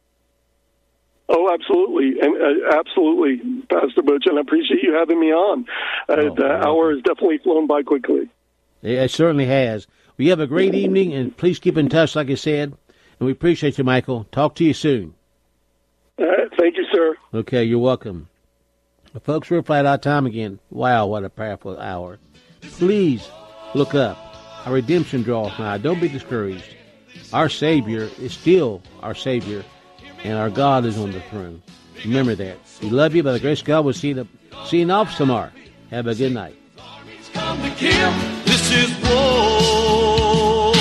Oh, absolutely. Absolutely, Pastor Butch, and I appreciate you having me on. The hour has definitely flown by quickly. Yeah, it certainly has. Well, you have a great evening, and please keep in touch, like I said, and we appreciate you, Michael. Talk to you soon. Thank you, sir. Okay, you're welcome. Well, folks, we're flat out of time again. Wow, what a powerful hour. Please look up. Our redemption draws nigh. Don't be discouraged. Our Savior is still our Savior, and our God is on the throne. Remember that. We love you. By the grace of God, we'll see you off tomorrow. Have a good night. Come to kill. This is war.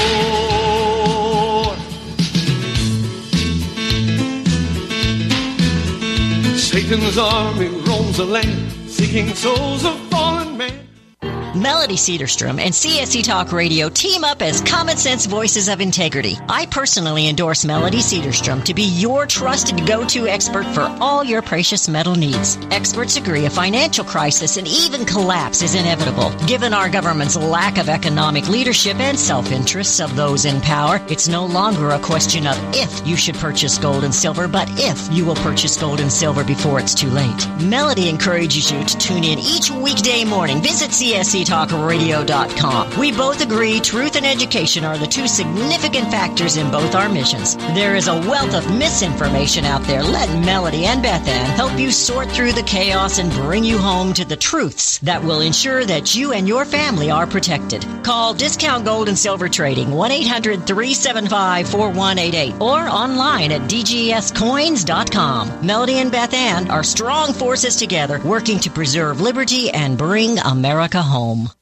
Satan's army roams the land, seeking souls of fallen men. Melody Cedarstrom and CSC Talk Radio team up as common sense voices of integrity. I personally endorse Melody Cedarstrom to be your trusted go-to expert for all your precious metal needs. Experts agree a financial crisis and even collapse is inevitable. Given our government's lack of economic leadership and self-interests of those in power, it's no longer a question of if you should purchase gold and silver, but if you will purchase gold and silver before it's too late. Melody encourages you to tune in each weekday morning. Visit CSCTalkRadio.com. We both agree truth and education are the two significant factors in both our missions. There is a wealth of misinformation out there. Let Melody and Beth Ann help you sort through the chaos and bring you home to the truths that will ensure that you and your family are protected. Call Discount Gold and Silver Trading 1-800-375-4188 or online at dgscoins.com. Melody and Beth Ann are strong forces together working to preserve liberty and bring America home.